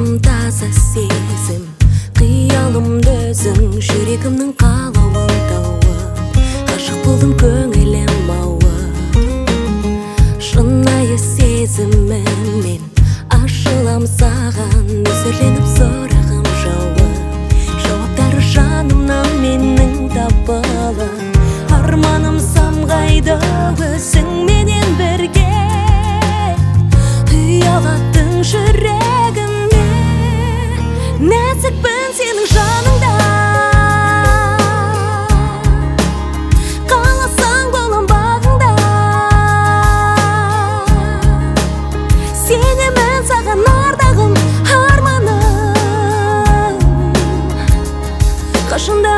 Жүрегім таза сезім, қиялымды өзің, жүрегімнің қалауын тауып, ғашық болдым көңілім ауып. Шынайы сезіміммен ашылам саған, нөсерленіп сұрағым жауып, жауаптары жанымнан менің табылып. Арманым самғайды өзіңменен бірге, ұялаттың жүрегіме. Нәзікпін сенің жаныңда, қаласаң болам бағыңда. Сенемін саған ардағым, арманым қашанда.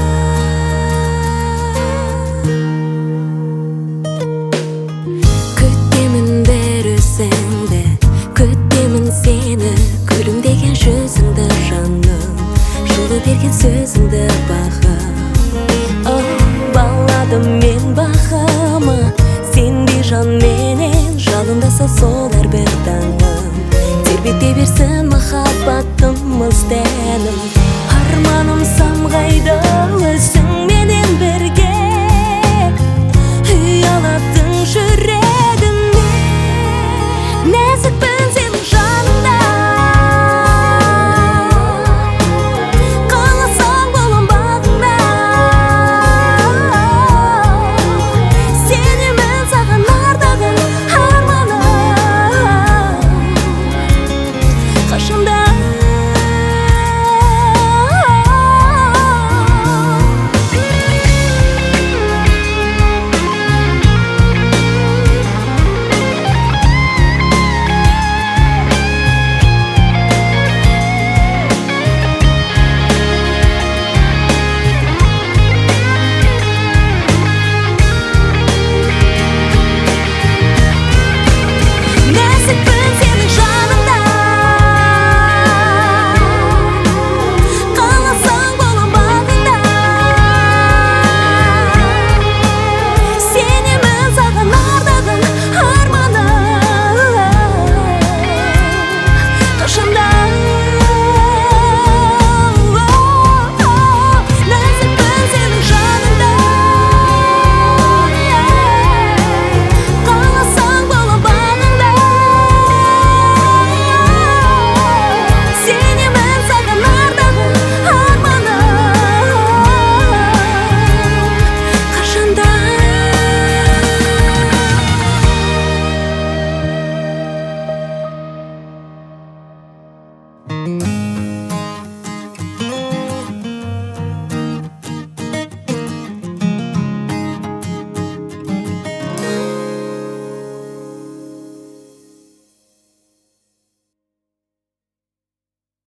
Күтемін сені, күлімдеген жүзіңді жаным, жылу берген сөзіңді бағым. Баладым мен бағыма, сендей жан менен, жалындаса сол әрбір таңым. Тербете берсін махаббатымыз тәнім. Арманым самғайды өзіңменен бірге, ұялаттың жүрегіме.